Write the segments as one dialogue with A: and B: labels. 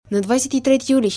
A: На 23 юли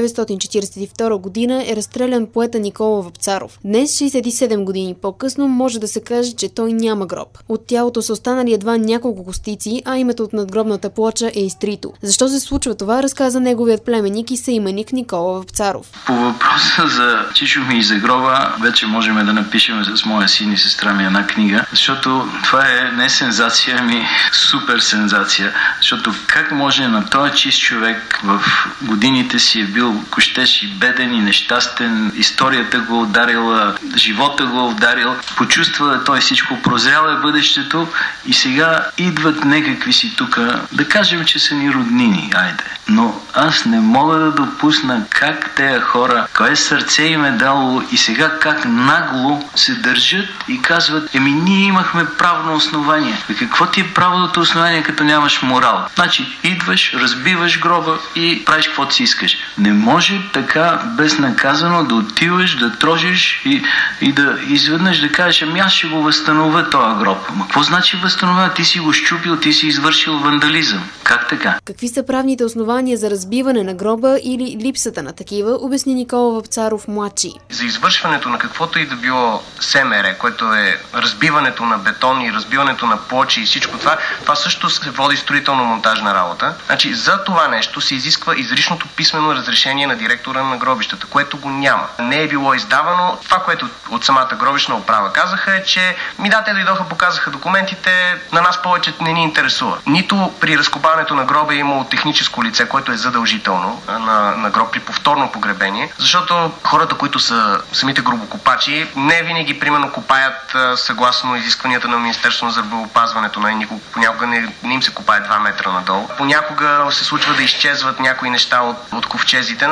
A: 1942 година е разстрелян поета Никола Вапцаров. Днес, 67 години по-късно, може да се каже, че той няма гроб. От тялото са останали едва няколко костици, а името от надгробната плоча е изтрито. Защо се случва това, разказа неговият племенник и съименник Никола Вапцаров.
B: По въпроса за Чичо ми и за гроба, вече можем да напишем с моя син и сестра ми една книга, защото това е не сензация, ами супер сензация. Защото как може на този чист човек в годините си е бил кощеш и беден и нещастен, историята го ударила, живота го ударил, почувства той всичко, прозрял е бъдещето и сега идват някакви си тука, да кажем, че са ни роднини, айде. Но аз не мога да допусна как тези хора, кое сърце им е дало и сега как нагло се държат и казват, ние имахме правно основание. Какво ти е правото основание, като нямаш морал? Значи, идваш, разбиваш гроба и правиш каквото си искаш. Не може така безнаказано да отиваш, да трожиш и да изведнъж да кажеш, аз ще го възстановя този гроб. Ама какво значи възстановя? Ти си го щупил, ти си извършил вандализъм. Как така?
A: Какви са правните основания за разбиване на гроба или липсата на такива, обясни Никола Вапцаров младши.
C: За извършването на каквото и да било СМР, което е разбиването на бетон и разбиването на плочи и всичко това също се води строително-монтажна работа. Значи за това нещо се изисква изричното писмено разрешение на директора на гробищата, което го няма. Не е било издавано. Това, което от самата гробищна управа казаха е, че те дойдоха, показаха документите, на нас повече не ни интересува. Нито при разкопаването на гроба е имало техническо лице, което е задължително на гроб при повторно погребение, защото хората, които са самите гробокопачи, не винаги примерно копаят съгласно изискванията на Министерството на здравеопазването. Понякога не им се копае 2 метра надолу. Понякога се случва да изчезват някои неща от ковчезите.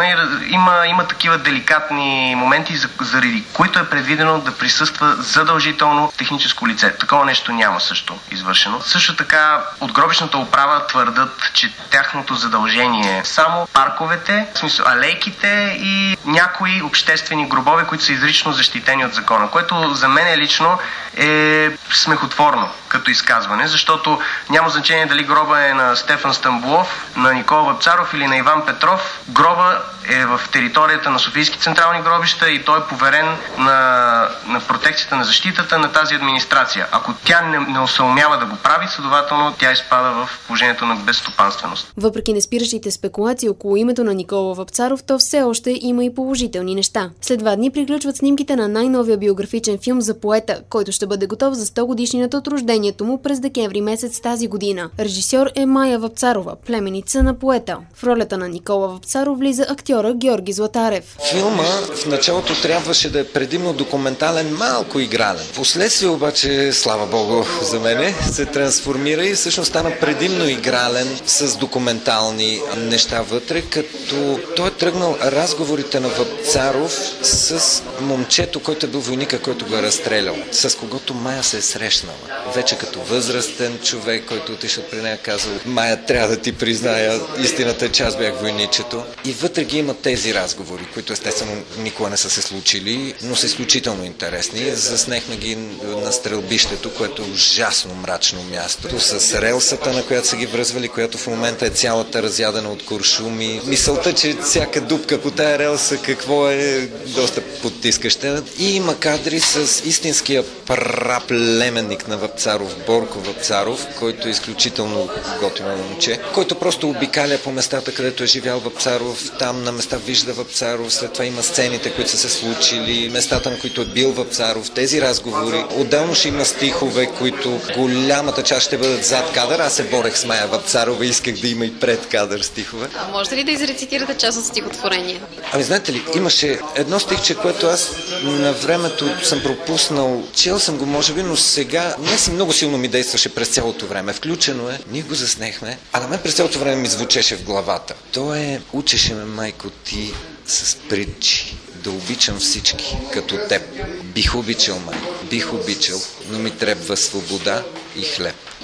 C: Има такива деликатни моменти, заради които е предвидено да присъства задължително техническо лице. Такова нещо няма също извършено. Също така от гробищната управа твърдат, че тяхното задължение е само парковете, в смисъл алейките и някои обществени гробове, които са изрично защитени от закона, което за мен лично е смехотворно като изказване, защото няма значение дали гроба е на Стефан Стамболов, на Никола Вапцаров или на Иван Петров. Гроба е в територията на Софийски централни гробища и той е поверен на протекцията, на защитата на тази администрация. Ако тя не усъумява да го прави, следователно тя изпада в положението на безстопанственост.
A: Въпреки неспиращите спекулации около името на Никола Вапцаров, то все още има и положителни неща. След 2 дни приключват снимките на най-новия биографичен филм за поета, който ще бъде готов за 100 годишнината от рождението му през декември месец тази година. Режисьор е Майя Вапцарова, племеница на поета. В ролята на Никола Вапцаров влиза актьора Георги Златарев.
D: Филма в началото трябваше да е предимно документален, малко игрален. Впоследствие обаче, слава богу за мене, се трансформира и всъщност стана предимно игрален с документални неща вътре, като той е тръгнал разговорите на Вапцаров с момчето, който е бил войника, който го е разстрелял, с когото Майя се е срещнала. Вече като възрастен човек, който отишъл при нея, казал: Майя, трябва да ти призная, истината е, че аз бях войничето. И вътре ги има тези разговори, които естествено никога не са се случили, но са изключително интересни. Заснехме ги на стрелбището, което е ужасно мрачно място, с релсата, на която са ги връзвали, която в момента е цялата разядена от куршуми. Мисълта, че всяка дупка по тая релса какво е доста потискаща. И има кадри с истинския праплеменник на Вапцаров, Борко Вапцаров, който е изключително готино момче, който просто обикаля по местата, където е живял Вапцаров, там на места вижда Вапцаров, след това има сцените, които са се случили, местата, на които е бил Вапцаров, тези разговори. Отделно ще има стихове, които голямата част ще бъдат зад кадър. Аз се борех с Майя Вапцарова и исках да има и пред кадър стихове.
E: А можете ли да изрецитирате част от стихотворение?
D: Знаете ли, имаше едно стихче, което аз на времето съм пропуснал. Чел съм го, може би, но сега не си много силно ми действаше през цялото време. Включено е, ние го заснехме, а на мен през цялото време ми звучеше в главата. То е: учеше ме, майко, ти с притчи да обичам всички като теб. Бих обичал, майко, бих обичал, но ми трябва свобода и хлеб.